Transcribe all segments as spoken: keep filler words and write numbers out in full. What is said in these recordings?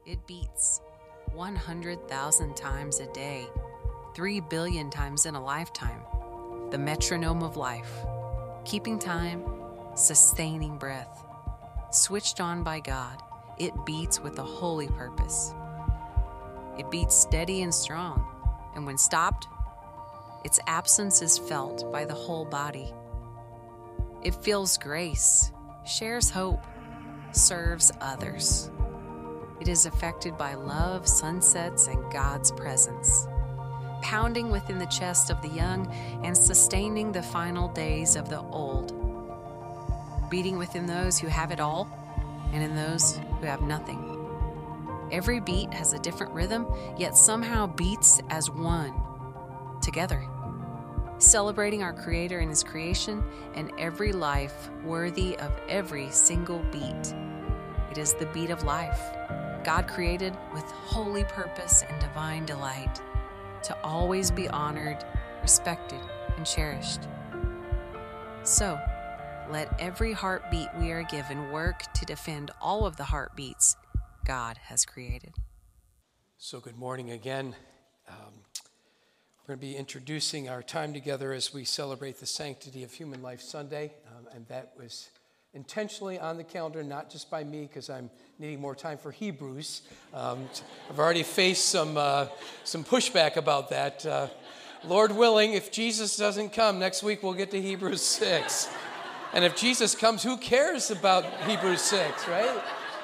it beats one hundred thousand times a day, three billion times in a lifetime. The metronome of life, keeping time, sustaining breath. Switched on by God, it beats with a holy purpose. It beats steady and strong, and when stopped, its absence is felt by the whole body. It feels grace, shares hope, serves others. It is affected by love, sunsets, and God's presence, pounding within the chest of the young and sustaining the final days of the old, beating within those who have it all and in those who have nothing. Every beat has a different rhythm, yet somehow beats as one, together, celebrating our Creator and His creation and every life worthy of every single beat. It is the beat of life, God created with holy purpose and divine delight, to always be honored, respected, and cherished. So, let every heartbeat we are given work to defend all of the heartbeats God has created. So good morning again. Um, we're going to be introducing our time together as we celebrate the Sanctity of Human Life Sunday, um, and that was intentionally on the calendar, not just by me, because I'm needing more time for Hebrews. Um, I've already faced some uh, some pushback about that. Uh, Lord willing, if Jesus doesn't come, next week we'll get to Hebrews six. And if Jesus comes, who cares about Hebrews six, right?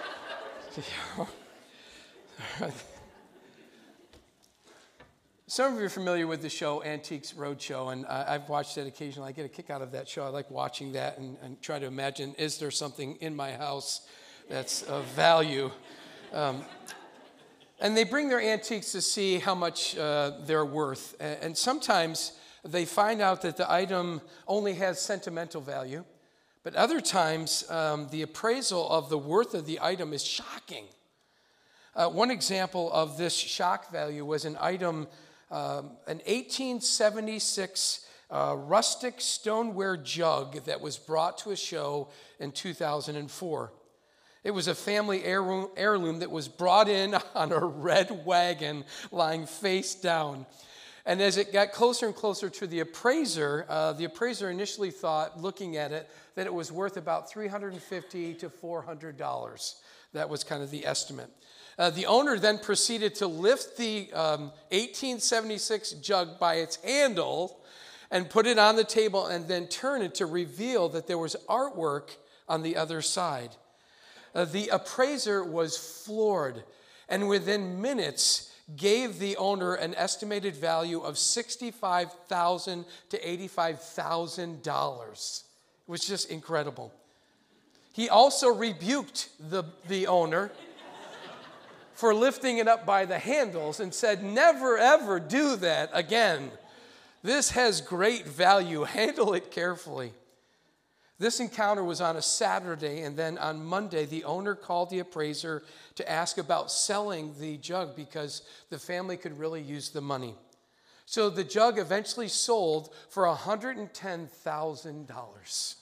Some of you are familiar with the show Antiques Roadshow, and I've watched it occasionally. I get a kick out of that show. I like watching that and, and try to imagine, is there something in my house that's of value? Um, and they bring their antiques to see how much uh, they're worth. And sometimes they find out that the item only has sentimental value. But other times, um, the appraisal of the worth of the item is shocking. Uh, one example of this shock value was an item, um, an eighteen seventy-six uh, rustic stoneware jug that was brought to a show in two thousand four. It was a family heirloom, heirloom that was brought in on a red wagon lying face down. And as it got closer and closer to the appraiser, uh, the appraiser initially thought, looking at it, that it was worth about three hundred fifty to four hundred dollars. That was kind of the estimate. Uh, the owner then proceeded to lift the um, eighteen seventy-six jug by its handle and put it on the table and then turn it to reveal that there was artwork on the other side. Uh, the appraiser was floored, and within minutes gave the owner an estimated value of sixty-five thousand dollars to eighty-five thousand dollars. It was just incredible. He also rebuked the, the owner for lifting it up by the handles and said, never ever do that again. This has great value. Handle it carefully. This encounter was on a Saturday, and then on Monday, the owner called the appraiser to ask about selling the jug because the family could really use the money. So the jug eventually sold for one hundred ten thousand dollars.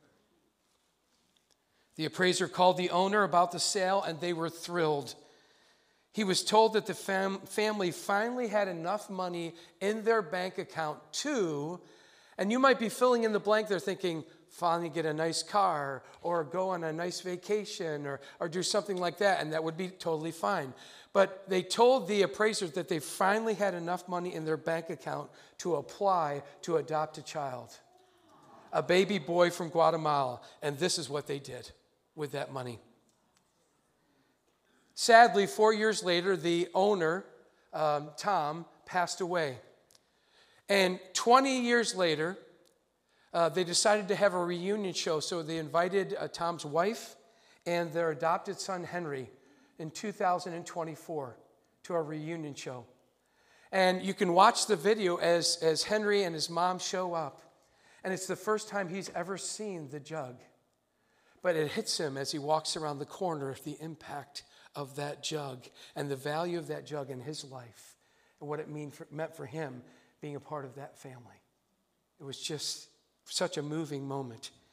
The appraiser called the owner about the sale, and they were thrilled. He was told that the fam- family finally had enough money in their bank account to, and you might be filling in the blank there thinking, finally get a nice car or go on a nice vacation or, or do something like that, and that would be totally fine. But they told the appraisers that they finally had enough money in their bank account to apply to adopt a child, a baby boy from Guatemala, and this is what they did with that money. Sadly, four years later, the owner, um, Tom, passed away. And twenty years later, uh, they decided to have a reunion show, so they invited uh, Tom's wife and their adopted son, Henry, in two thousand twenty-four to a reunion show. And you can watch the video as, as Henry and his mom show up. And it's the first time he's ever seen the jug. But it hits him as he walks around the corner of the impact of that jug and the value of that jug in his life and what it mean for, meant for him being a part of that family. It was just such a moving moment.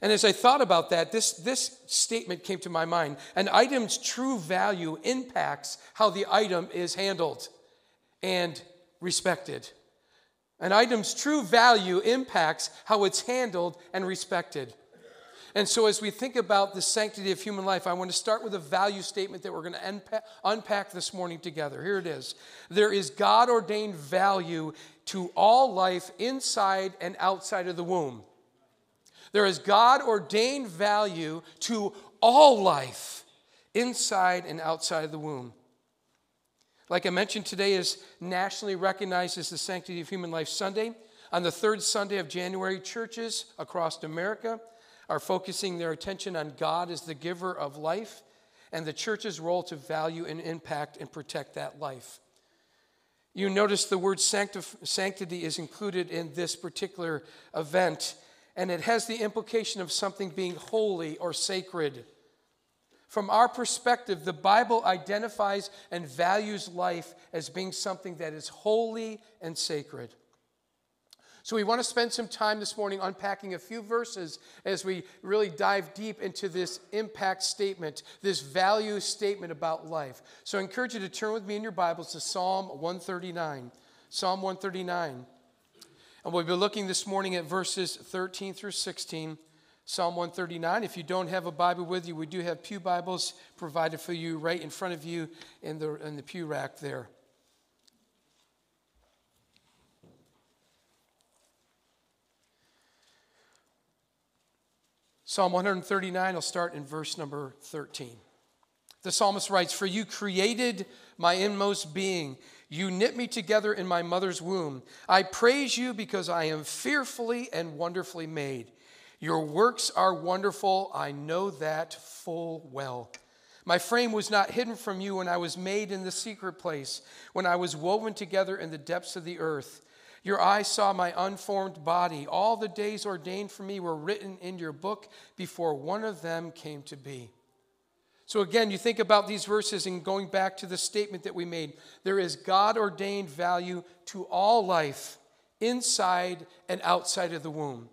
And as I thought about that, this, this statement came to my mind. An item's true value impacts how the item is handled and respected. An item's true value impacts how it's handled and respected. And so as we think about the sanctity of human life, I want to start with a value statement that we're going to unpack, unpack this morning together. Here it is. There is God-ordained value to all life inside and outside of the womb. There is God-ordained value to all life inside and outside of the womb. Like I mentioned, today is nationally recognized as the Sanctity of Human Life Sunday. On the third Sunday of January, churches across America are focusing their attention on God as the giver of life and the church's role to value and impact and protect that life. You notice the word sanctif- sanctity is included in this particular event, and it has the implication of something being holy or sacred. From our perspective, the Bible identifies and values life as being something that is holy and sacred. So we want to spend some time this morning unpacking a few verses as we really dive deep into this impact statement, this value statement about life. So I encourage you to turn with me in your Bibles to Psalm one thirty-nine. Psalm one thirty-nine. And we'll be looking this morning at verses thirteen through sixteen, Psalm one thirty-nine. If you don't have a Bible with you, we do have pew Bibles provided for you right in front of you in the, in the pew rack there. Psalm one thirty-nine, I'll start in verse number thirteen. The psalmist writes, "For you created my inmost being. You knit me together in my mother's womb. I praise you because I am fearfully and wonderfully made. Your works are wonderful. I know that full well. My frame was not hidden from you when I was made in the secret place, when I was woven together in the depths of the earth. Your eyes saw my unformed body. All the days ordained for me were written in your book before one of them came to be." So again, you think about these verses and going back to the statement that we made. There is God-ordained value to all life inside and outside of the womb.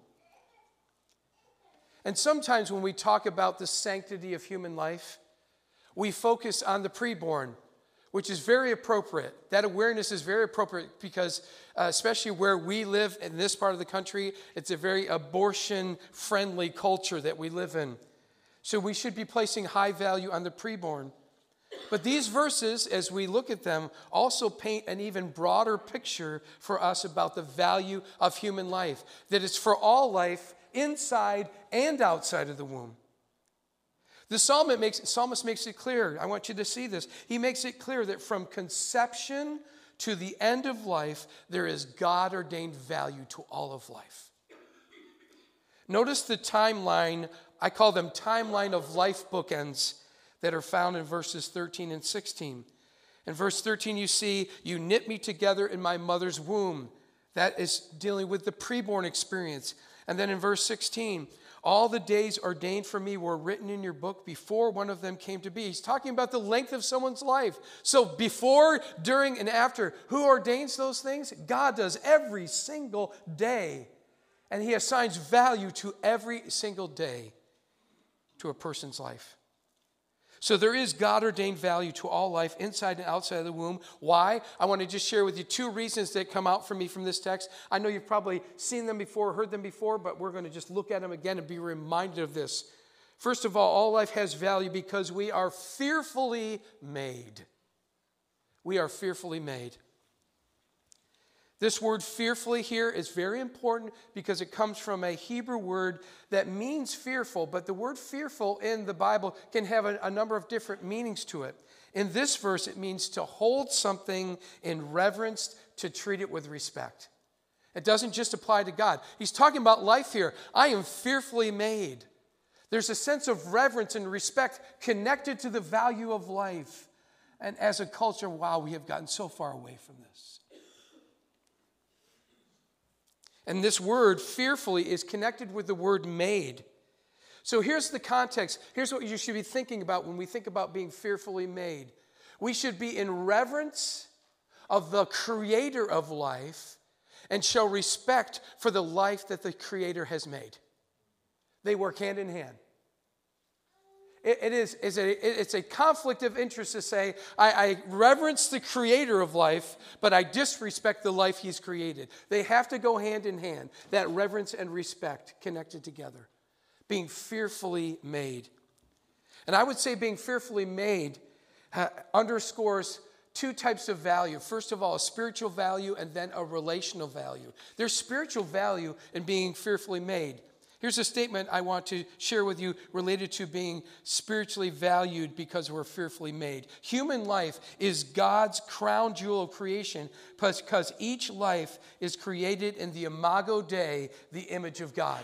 And sometimes when we talk about the sanctity of human life, we focus on the preborn, which is very appropriate. That awareness is very appropriate because uh, especially where we live in this part of the country, it's a very abortion-friendly culture that we live in. So we should be placing high value on the preborn. But these verses, as we look at them, also paint an even broader picture for us about the value of human life, that it's for all life inside and outside of the womb. The psalmist makes, psalmist makes it clear. I want you to see this. He makes it clear that from conception to the end of life, there is God-ordained value to all of life. Notice the timeline, I call them timeline of life bookends that are found in verses thirteen and sixteen. In verse thirteen, you see, "You knit me together in my mother's womb." That is dealing with the preborn experience. And then in verse sixteen, "All the days ordained for me were written in your book before one of them came to be." He's talking about the length of someone's life. So before, during, and after, who ordains those things? God does every single day. And he assigns value to every single day to a person's life. So there is God-ordained value to all life inside and outside of the womb. Why? I want to just share with you two reasons that come out for me from this text. I know you've probably seen them before, heard them before, but we're going to just look at them again and be reminded of this. First of all, all life has value because we are fearfully made. We are fearfully made. This word fearfully here is very important because it comes from a Hebrew word that means fearful, but the word fearful in the Bible can have a, a number of different meanings to it. In this verse, it means to hold something in reverence, to treat it with respect. It doesn't just apply to God. He's talking about life here. I am fearfully made. There's a sense of reverence and respect connected to the value of life. And as a culture, wow, we have gotten so far away from this. And this word, fearfully, is connected with the word made. So here's the context. Here's what you should be thinking about when we think about being fearfully made. We should be in reverence of the creator of life and show respect for the life that the creator has made. They work hand in hand. It, it is it's a, it's a conflict of interest to say, I, I reverence the creator of life, but I disrespect the life he's created. They have to go hand in hand, that reverence and respect connected together. Being fearfully made. And I would say being fearfully made uh, underscores two types of value. First of all, a spiritual value and then a relational value. There's spiritual value in being fearfully made. Here's a statement I want to share with you related to being spiritually valued because we're fearfully made. Human life is God's crown jewel of creation because each life is created in the Imago Dei, the image of God.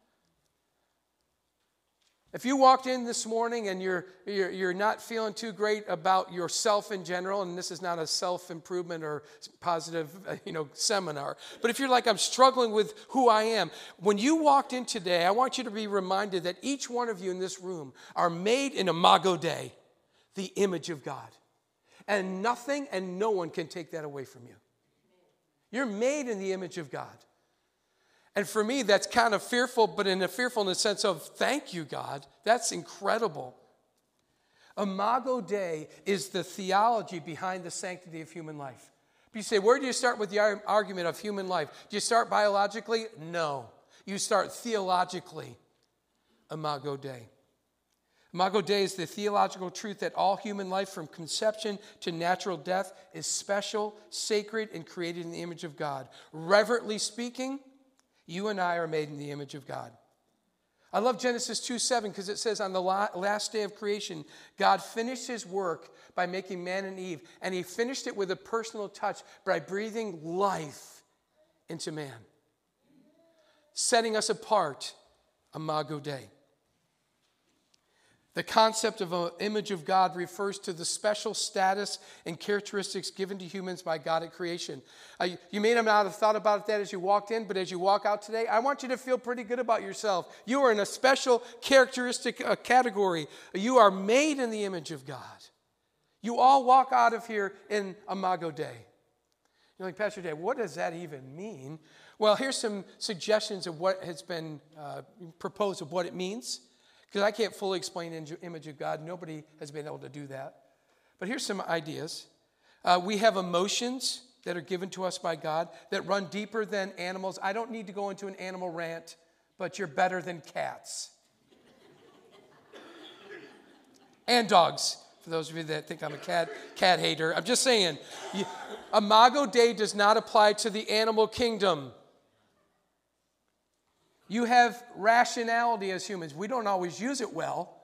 If you walked in this morning and you're, you're, you're not feeling too great about yourself in general, and this is not a self-improvement or positive you know, seminar, but if you're like, I'm struggling with who I am, when you walked in today, I want you to be reminded that each one of you in this room are made in Imago Dei, the image of God. And nothing and no one can take that away from you. You're made in the image of God. And for me, that's kind of fearful, but in a fearful in the sense of, thank you, God. That's incredible. Imago Dei is the theology behind the sanctity of human life. But you say, where do you start with the argument of human life? Do you start biologically? No. You start theologically. Imago Dei. Imago Dei is the theological truth that all human life from conception to natural death is special, sacred, and created in the image of God. Reverently speaking, you and I are made in the image of God. I love Genesis two seven because it says on the last day of creation, God finished his work by making man and Eve, and he finished it with a personal touch by breathing life into man, setting us apart, Imago Dei. The concept of an image of God refers to the special status and characteristics given to humans by God at creation. Uh, you may not have thought about that as you walked in, but as you walk out today, I want you to feel pretty good about yourself. You are in a special characteristic uh, category. You are made in the image of God. You all walk out of here in Imago Dei. You're like, Pastor Dave, what does that even mean? Well, here's some suggestions of what has been uh, proposed of what it means. Because I can't fully explain the image of God. Nobody has been able to do that. But here's some ideas. Uh, we have emotions that are given to us by God that run deeper than animals. I don't need to go into an animal rant, but you're better than cats. And dogs, for those of you that think I'm a cat, cat hater. I'm just saying, you, Imago Dei does not apply to the animal kingdom. You have rationality as humans. We don't always use it well.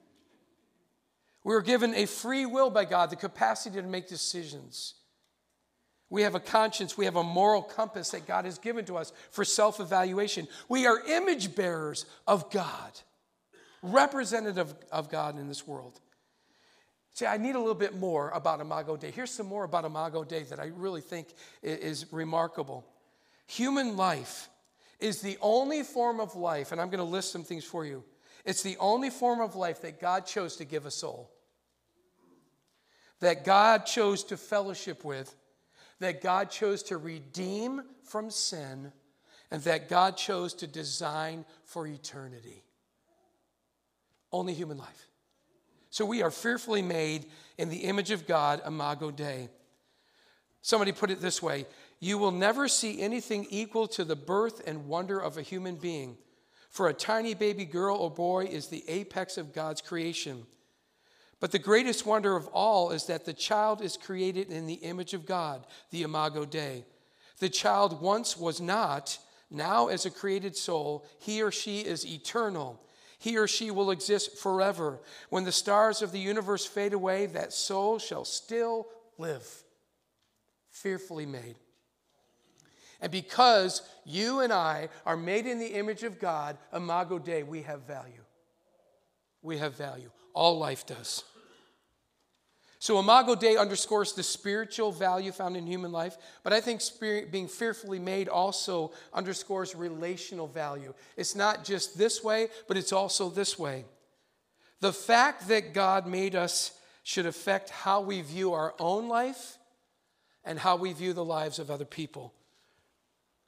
We're given a free will by God, the capacity to make decisions. We have a conscience. We have a moral compass that God has given to us for self-evaluation. We are image bearers of God, representative of God in this world. See, I need a little bit more about Imago Dei. Here's some more about Imago Dei that I really think is remarkable. Human life is the only form of life, and I'm going to list some things for you. It's the only form of life that God chose to give a soul, that God chose to fellowship with, that God chose to redeem from sin, and that God chose to design for eternity. Only human life. So we are fearfully made in the image of God, Imago Dei. Somebody put it this way: you will never see anything equal to the birth and wonder of a human being. For a tiny baby girl or boy is the apex of God's creation. But the greatest wonder of all is that the child is created in the image of God, the Imago Dei. The child once was not, now as a created soul, he or she is eternal. He or she will exist forever. When the stars of the universe fade away, that soul shall still live, fearfully made. And because you and I are made in the image of God, Imago Dei, we have value. We have value. All life does. So Imago Dei underscores the spiritual value found in human life, but I think spirit, being fearfully made also underscores relational value. It's not just this way, but it's also this way. The fact that God made us should affect how we view our own life and how we view the lives of other people.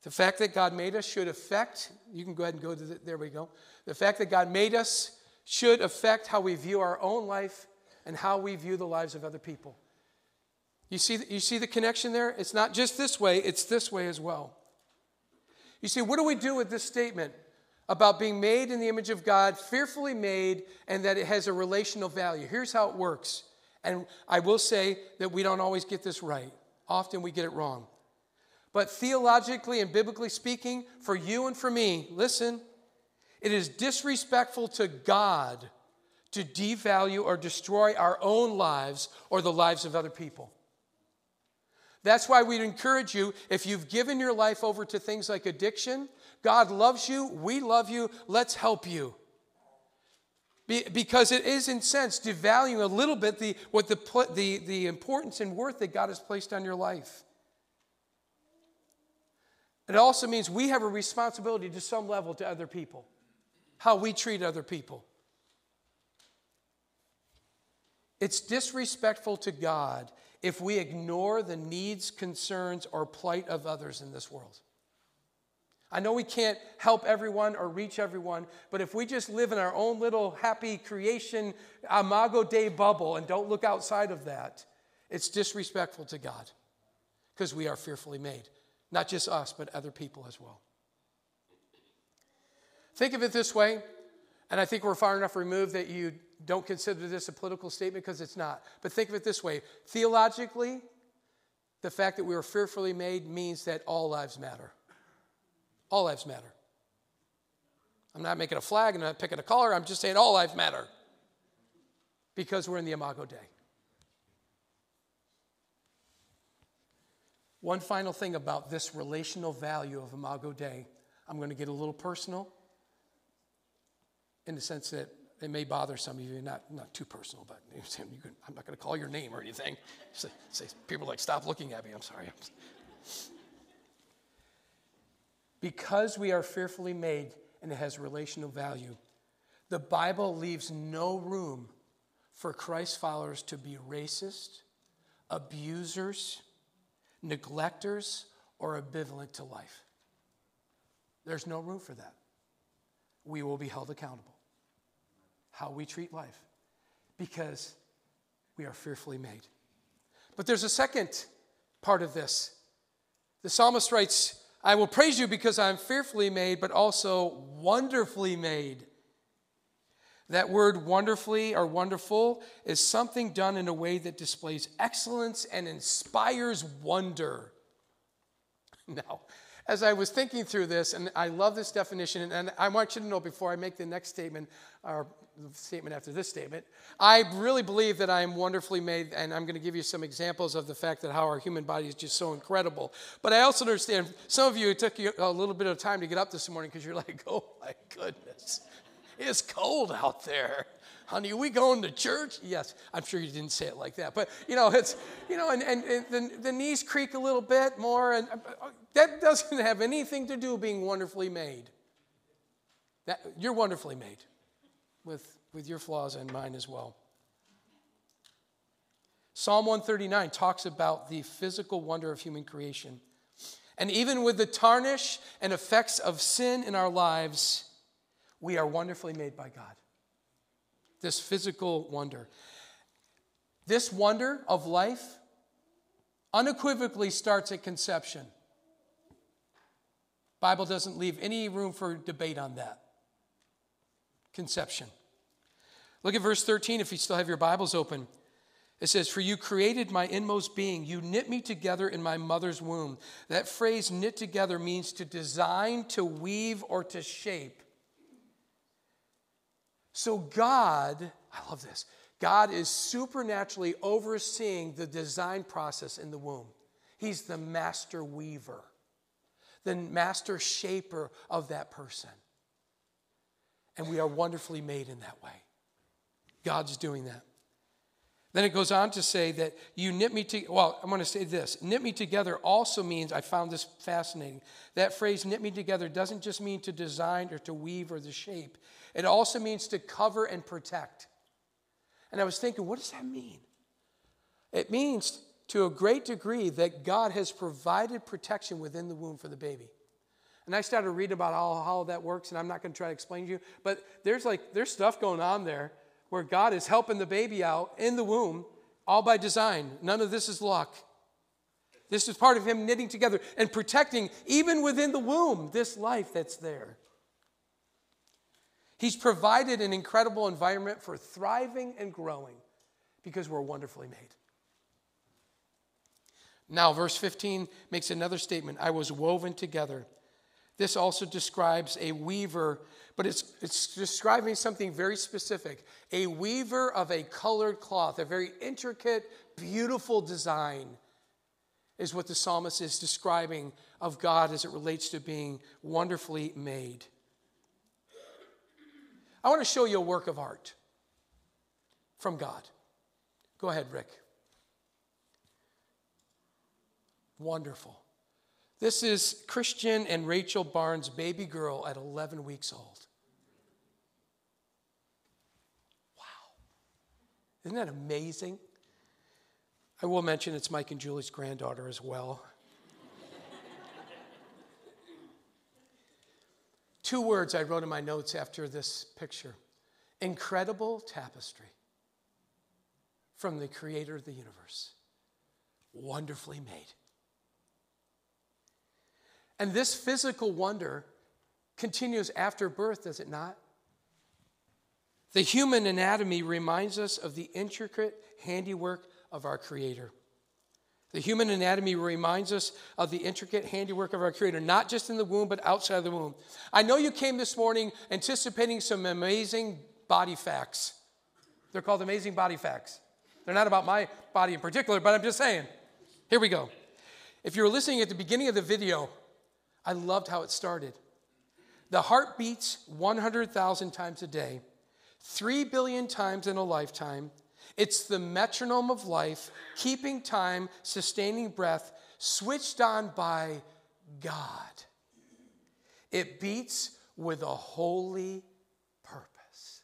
The fact that God made us should affect, you can go ahead and go to the, there we go. The fact that God made us should affect how we view our own life and how we view the lives of other people. You see, you see the connection there? It's not just this way, it's this way as well. You see, what do we do with this statement about being made in the image of God, fearfully made, and that it has a relational value? Here's how it works. And I will say that we don't always get this right. Often we get it wrong. But theologically and biblically speaking, for you and for me, listen, it is disrespectful to God to devalue or destroy our own lives or the lives of other people. That's why we'd encourage you, if you've given your life over to things like addiction, God loves you, we love you, let's help you. Be, because it is, in a sense, devaluing a little bit the, what the, the, the importance and worth that God has placed on your life. It also means we have a responsibility to some level to other people, how we treat other people. It's disrespectful to God if we ignore the needs, concerns, or plight of others in this world. I know we can't help everyone or reach everyone, but if we just live in our own little happy creation Imago Dei bubble and don't look outside of that, it's disrespectful to God because we are fearfully made. Not just us, but other people as well. Think of it this way, and I think we're far enough removed that you don't consider this a political statement because it's not. But think of it this way. Theologically, the fact that we were fearfully made means that all lives matter. All lives matter. I'm not making a flag, I'm not picking a color, I'm just saying all lives matter. Because we're in the Imago Dei. One final thing about this relational value of Imago Dei. I'm going to get a little personal in the sense that it may bother some of you, not, not too personal, but you can, I'm not going to call your name or anything. Say, say, people are like, stop looking at me, I'm sorry. Because we are fearfully made and it has relational value, the Bible leaves no room for Christ followers to be racist, abusers, neglectors, or ambivalent to life. There's no room for that. We will be held accountable. How we treat life. Because we are fearfully made. But there's a second part of this. The psalmist writes, I will praise you because I am fearfully made, but also wonderfully made. That word wonderfully or wonderful is something done in a way that displays excellence and inspires wonder. Now, as I was thinking through this, and I love this definition, and I want you to know before I make the next statement, or the statement after this statement, I really believe that I am wonderfully made, and I'm going to give you some examples of the fact that how our human body is just so incredible. But I also understand some of you, it took you a little bit of time to get up this morning because you're like, oh my goodness. It's cold out there. Honey, are we going to church? Yes. I'm sure you didn't say it like that. But, you know, it's, you know, and, and, and the, the knees creak a little bit more. And that doesn't have anything to do with being wonderfully made. That, you're wonderfully made with, with your flaws and mine as well. Psalm one thirty-nine talks about the physical wonder of human creation. And even with the tarnish and effects of sin in our lives, we are wonderfully made by God. This physical wonder. This wonder of life unequivocally starts at conception. Bible doesn't leave any room for debate on that. Conception. Look at verse thirteen if you still have your Bibles open. It says, for you created my inmost being. You knit me together in my mother's womb. That phrase knit together means to design, to weave, or to shape. So God, I love this, God is supernaturally overseeing the design process in the womb. He's the master weaver, the master shaper of that person. And we are wonderfully made in that way. God's doing that. Then it goes on to say that you knit me to, well, I'm going to say this. Knit me together also means, I found this fascinating. That phrase, knit me together, doesn't just mean to design or to weave or to shape. It also means to cover and protect. And I was thinking, what does that mean? It means to a great degree that God has provided protection within the womb for the baby. And I started reading about how, how that works, and I'm not going to try to explain to you, but there's like, there's stuff going on there where God is helping the baby out in the womb, all by design. None of this is luck. This is part of him knitting together and protecting, even within the womb, this life that's there. He's provided an incredible environment for thriving and growing because we're wonderfully made. Now, verse fifteen makes another statement. I was woven together. This also describes a weaver, but it's, it's describing something very specific. A weaver of a colored cloth, a very intricate, beautiful design is what the psalmist is describing of God as it relates to being wonderfully made. I want to show you a work of art from God. Go ahead, Rick. Wonderful. This is Christian and Rachel Barnes' baby girl at eleven weeks old. Wow. Isn't that amazing? I will mention it's Mike and Julie's granddaughter as well. Two words I wrote in my notes after this picture. Incredible tapestry from the creator of the universe. Wonderfully made. And this physical wonder continues after birth, does it not? The human anatomy reminds us of the intricate handiwork of our Creator. The human anatomy reminds us of the intricate handiwork of our Creator, not just in the womb, but outside the womb. I know you came this morning anticipating some amazing body facts. They're called amazing body facts. They're not about my body in particular, but I'm just saying. Here we go. If you were listening at the beginning of the video, I loved how it started. The heart beats one hundred thousand times a day, three billion times in a lifetime. It's the metronome of life, keeping time, sustaining breath, switched on by God. It beats with a holy purpose.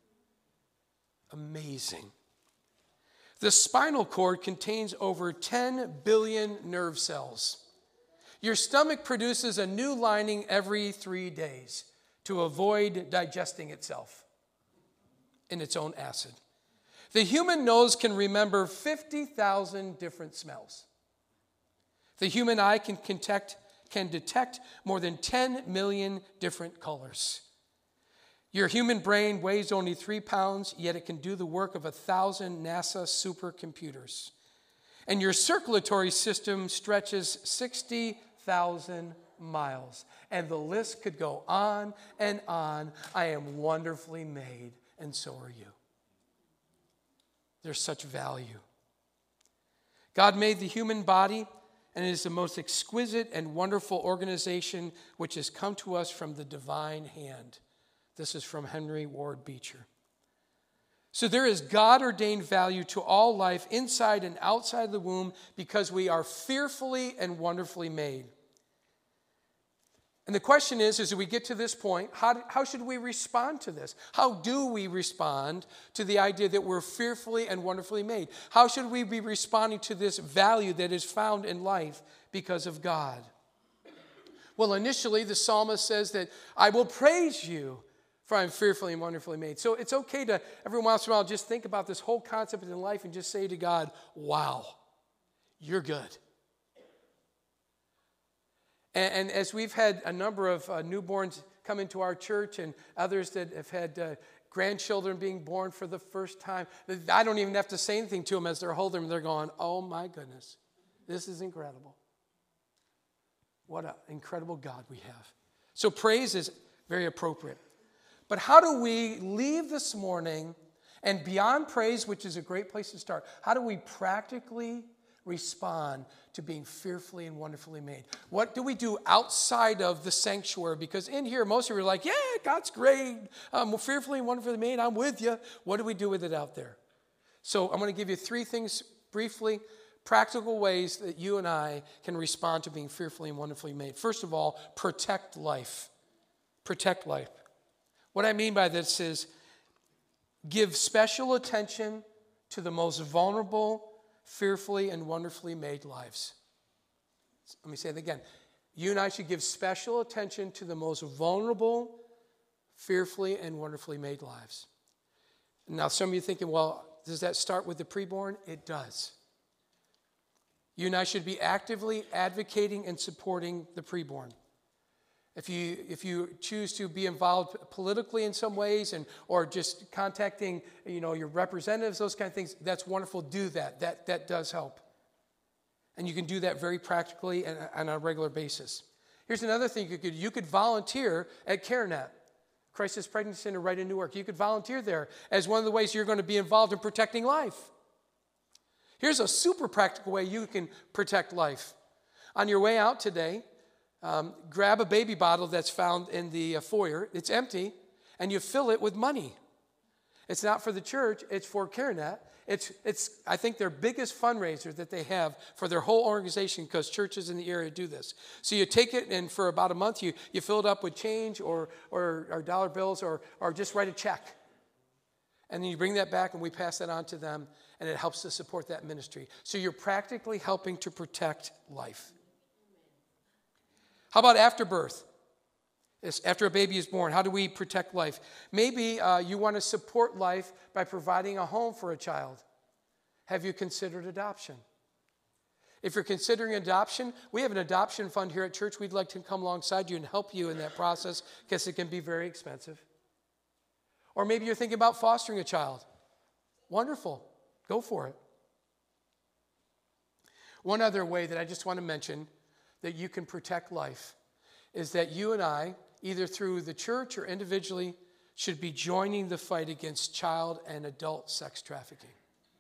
Amazing. The spinal cord contains over ten billion nerve cells. Your stomach produces a new lining every three days to avoid digesting itself in its own acid. The human nose can remember fifty thousand different smells. The human eye can detect, can detect more than ten million different colors. Your human brain weighs only three pounds, yet it can do the work of a thousand NASA supercomputers. And your circulatory system stretches sixty thousand miles. And the list could go on and on. I am wonderfully made, and so are you. There's such value. God made the human body, and it is the most exquisite and wonderful organization which has come to us from the divine hand. This is from Henry Ward Beecher. So there is God-ordained value to all life inside and outside the womb because we are fearfully and wonderfully made. And the question is, as we get to this point, how, how should we respond to this? How do we respond to the idea that we're fearfully and wonderfully made? How should we be responding to this value that is found in life because of God? Well, initially, the psalmist says that I will praise you, for I am fearfully and wonderfully made. So it's okay to, every once in a while, just think about this whole concept in life and just say to God, wow, you're good. And, and as we've had a number of uh, newborns come into our church and others that have had uh, grandchildren being born for the first time, I don't even have to say anything to them as they're holding them. They're going, oh my goodness, this is incredible. What an incredible God we have. So praise is very appropriate. But how do we leave this morning and beyond praise, which is a great place to start, how do we practically respond to being fearfully and wonderfully made? What do we do outside of the sanctuary? Because in here, most of you are like, yeah, God's great. I'm fearfully and wonderfully made. I'm with you. What do we do with it out there? So I'm going to give you three things briefly, practical ways that you and I can respond to being fearfully and wonderfully made. First of all, protect life. Protect life. What I mean by this is give special attention to the most vulnerable, fearfully and wonderfully made lives. Let me say it again. You and I should give special attention to the most vulnerable, fearfully and wonderfully made lives. Now, some of you are thinking, well, does that start with the preborn? It does. You and I should be actively advocating and supporting the preborn. If you if you choose to be involved politically in some ways, and or just contacting, you know, your representatives, those kind of things, that's wonderful. Do that. That that does help. And you can do that very practically and on a regular basis. Here's another thing you could do. You could volunteer at CareNet, Crisis Pregnancy Center right in Newark. You could volunteer there as one of the ways you're going to be involved in protecting life. Here's a super practical way you can protect life. On your way out today, Um, grab a baby bottle that's found in the uh, foyer. It's empty, and you fill it with money. It's not for the church. It's for CareNet. It's, it's I think, their biggest fundraiser that they have for their whole organization, because churches in the area do this. So you take it, and for about a month, you, you fill it up with change or, or, or dollar bills or, or just write a check. And then you bring that back, and we pass that on to them, and it helps to support that ministry. So you're practically helping to protect life. How about after birth? It's after a baby is born, how do we protect life? Maybe uh, you want to support life by providing a home for a child. Have you considered adoption? If you're considering adoption, we have an adoption fund here at church. We'd like to come alongside you and help you in that process, because it can be very expensive. Or maybe you're thinking about fostering a child. Wonderful. Go for it. One other way that I just want to mention that you can protect life is that you and I, either through the church or individually, should be joining the fight against child and adult sex trafficking.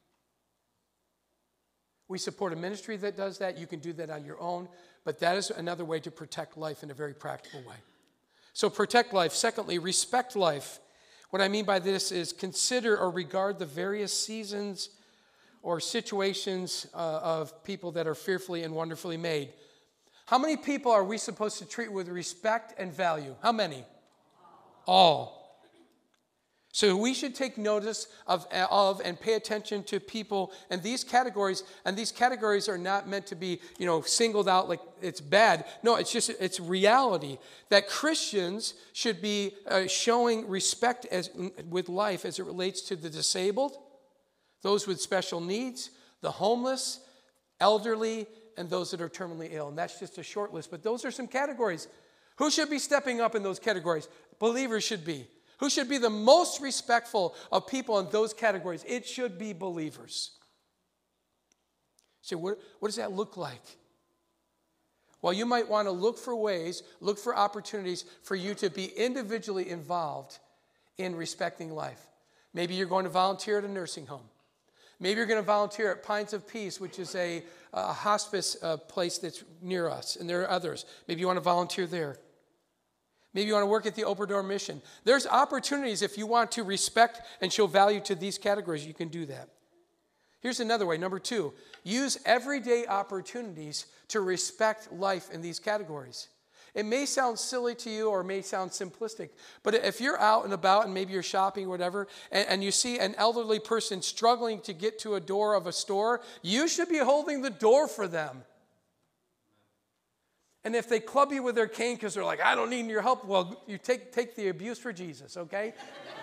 We support a ministry that does that. You can do that on your own, but that is another way to protect life in a very practical way. So protect life. Secondly, respect life. What I mean by this is consider or regard the various seasons or situations uh, of people that are fearfully and wonderfully made. How many people are we supposed to treat with respect and value? How many? All. So we should take notice of, of and pay attention to people in these categories. And these categories are not meant to be, you know, singled out like it's bad. No, it's just, it's reality. That Christians should be uh, showing respect as, with life as it relates to the disabled, those with special needs, the homeless, elderly, and those that are terminally ill. And that's just a short list, but those are some categories. Who should be stepping up in those categories? Believers should be. Who should be the most respectful of people in those categories? It should be believers. So what, what does that look like? Well, you might want to look for ways, look for opportunities for you to be individually involved in respecting life. Maybe you're going to volunteer at a nursing home. Maybe you're going to volunteer at Pines of Peace, which is a, a hospice uh, place that's near us, and there are others. Maybe you want to volunteer there. Maybe you want to work at the Open Door Mission. There's opportunities if you want to respect and show value to these categories, you can do that. Here's another way. Number two, use everyday opportunities to respect life in these categories. It may sound silly to you or may sound simplistic, but if you're out and about and maybe you're shopping or whatever, and, and you see an elderly person struggling to get to a door of a store, you should be holding the door for them. And if they club you with their cane because they're like, I don't need your help, well, you take, take the abuse for Jesus, okay?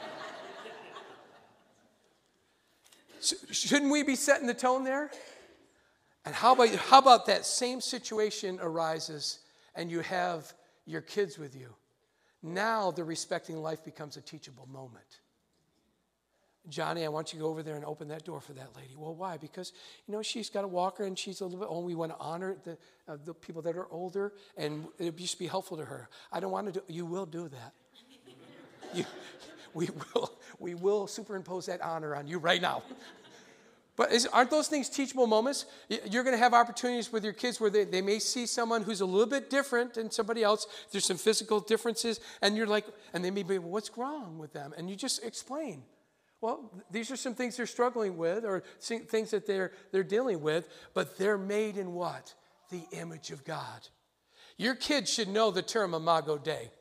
So, shouldn't we be setting the tone there? And how about, how about that same situation arises and you have your kids with you? Now the respecting life becomes a teachable moment. Johnny, I want you to go over there and open that door for that lady. Well, why? Because, you know, she's got a walker and she's a little bit old. We want to honor the, uh, the people that are older, and it used to be helpful to her. I don't want to do, you will do that. you, we will, we will superimpose that honor on you right now. But is, aren't those things teachable moments? You're going to have opportunities with your kids where they, they may see someone who's a little bit different than somebody else. There's some physical differences, and you're like, and they may be, well, what's wrong with them? And you just explain. Well, these are some things they're struggling with or things that they're, they're dealing with, but they're made in what? The image of God. Your kids should know the term Imago Dei.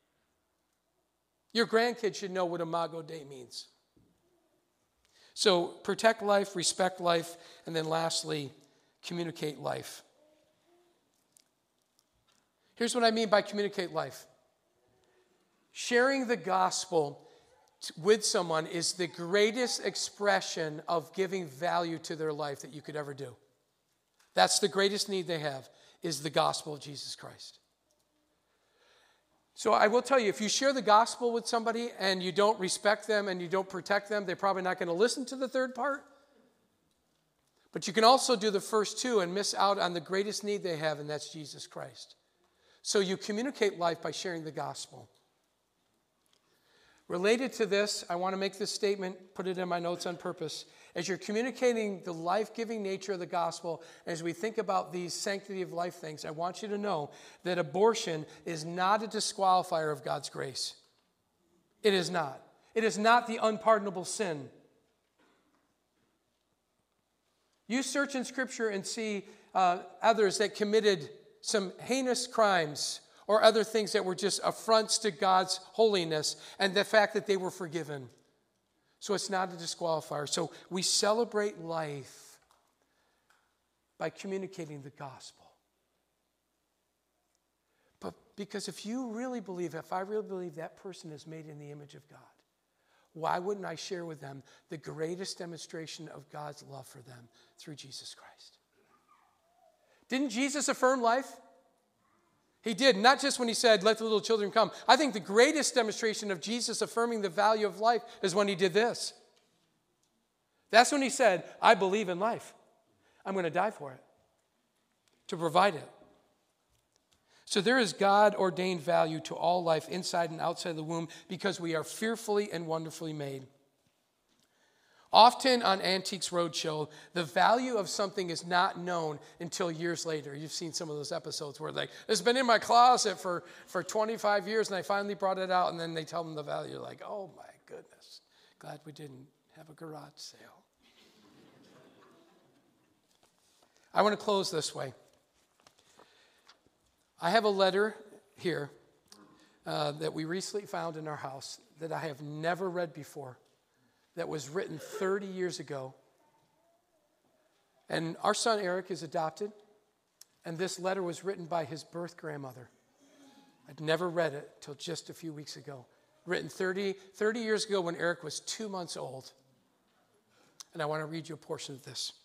Your grandkids should know what Imago Dei means. So protect life, respect life, and then lastly, communicate life. Here's what I mean by communicate life. Sharing the gospel with someone is the greatest expression of giving value to their life that you could ever do. That's the greatest need they have, is the gospel of Jesus Christ. So I will tell you, if you share the gospel with somebody and you don't respect them and you don't protect them, they're probably not going to listen to the third part. But you can also do the first two and miss out on the greatest need they have, and that's Jesus Christ. So you communicate life by sharing the gospel. Related to this, I want to make this statement, put it in my notes on purpose. As you're communicating the life-giving nature of the gospel, as we think about these sanctity of life things, I want you to know that abortion is not a disqualifier of God's grace. It is not. It is not the unpardonable sin. You search in Scripture and see uh, others that committed some heinous crimes or other things that were just affronts to God's holiness and the fact that they were forgiven. So it's not a disqualifier. So we celebrate life by communicating the gospel. But because if you really believe, if I really believe that person is made in the image of God, why wouldn't I share with them the greatest demonstration of God's love for them through Jesus Christ? Didn't Jesus affirm life? He did, not just when he said, let the little children come. I think the greatest demonstration of Jesus affirming the value of life is when he did this. That's when he said, I believe in life. I'm going to die for it, to provide it. So there is God-ordained value to all life inside and outside the womb because we are fearfully and wonderfully made. Often on Antiques Roadshow, the value of something is not known until years later. You've seen some of those episodes where like, it's been in my closet for, for twenty-five years and I finally brought it out, and then they tell them the value. You're like, oh my goodness, glad we didn't have a garage sale. I want to close this way. I have a letter here uh, that we recently found in our house that I have never read before, that was written thirty years ago. And our son Eric is adopted, and this letter was written by his birth grandmother. I'd never read it till just a few weeks ago. Written thirty, thirty years ago when Eric was two months old. And I want to read you a portion of this.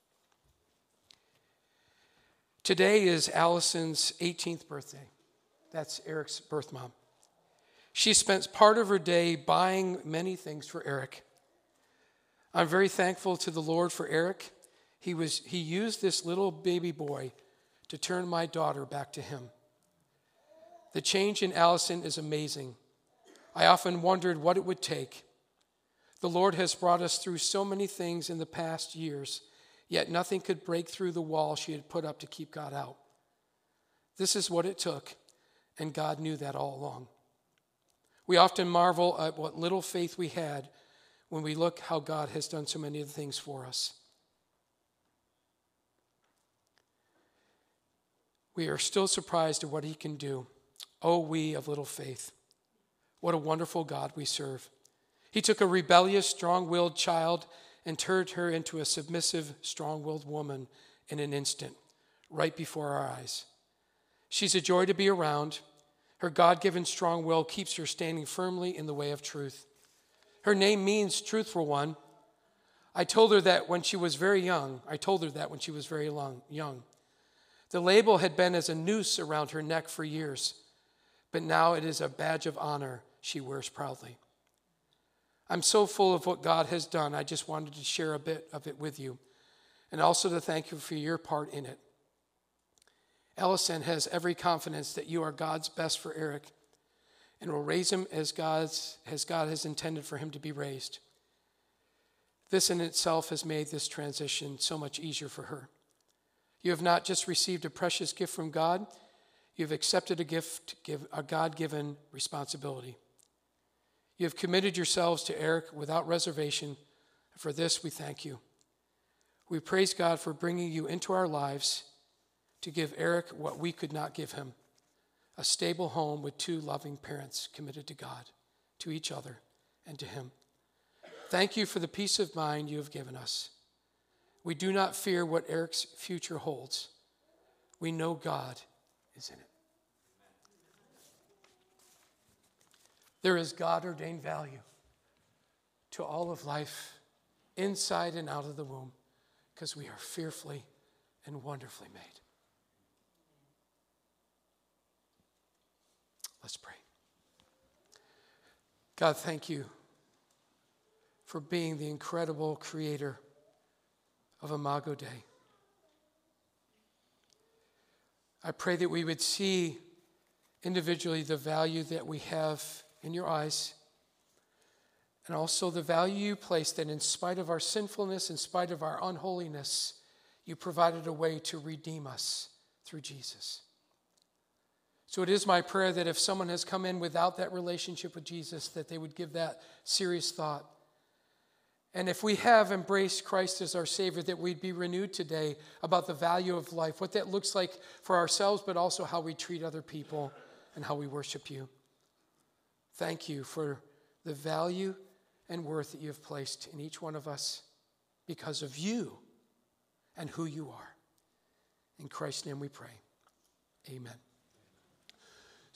Today is Allison's eighteenth birthday. That's Eric's birth mom. She spent part of her day buying many things for Eric. I'm very thankful to the Lord for Eric. He was he used this little baby boy to turn my daughter back to him. The change in Allison is amazing. I often wondered what it would take. The Lord has brought us through so many things in the past years, yet nothing could break through the wall she had put up to keep God out. This is what it took, and God knew that all along. We often marvel at what little faith we had when we look how God has done so many of the things for us. We are still surprised at what he can do. Oh, we of little faith. What a wonderful God we serve. He took a rebellious, strong-willed child and turned her into a submissive, strong-willed woman in an instant, right before our eyes. She's a joy to be around. Her God-given strong will keeps her standing firmly in the way of truth. Her name means truthful one. I told her that when she was very young. I told her that when she was very long, young. The label had been as a noose around her neck for years, but now it is a badge of honor she wears proudly. I'm so full of what God has done, I just wanted to share a bit of it with you, and also to thank you for your part in it. Ellison has every confidence that you are God's best for Eric, and will raise him as God's as God has intended for him to be raised. This in itself has made this transition so much easier for her. You have not just received a precious gift from God, you have accepted a gift, a God-given responsibility. You have committed yourselves to Eric without reservation. For this, we thank you. We praise God for bringing you into our lives to give Eric what we could not give him, a stable home with two loving parents committed to God, to each other, and to him. Thank you for the peace of mind you have given us. We do not fear what Eric's future holds. We know God is in it. There is God-ordained value to all of life, inside and out of the womb, because we are fearfully and wonderfully made. Let's pray. God, thank you for being the incredible creator of Imago Dei. I pray that we would see individually the value that we have in your eyes, and also the value you place that in spite of our sinfulness, in spite of our unholiness, you provided a way to redeem us through Jesus. So it is my prayer that if someone has come in without that relationship with Jesus, that they would give that serious thought. And if we have embraced Christ as our Savior, that we'd be renewed today about the value of life, what that looks like for ourselves, but also how we treat other people and how we worship you. Thank you for the value and worth that you have placed in each one of us because of you and who you are. In Christ's name we pray. Amen.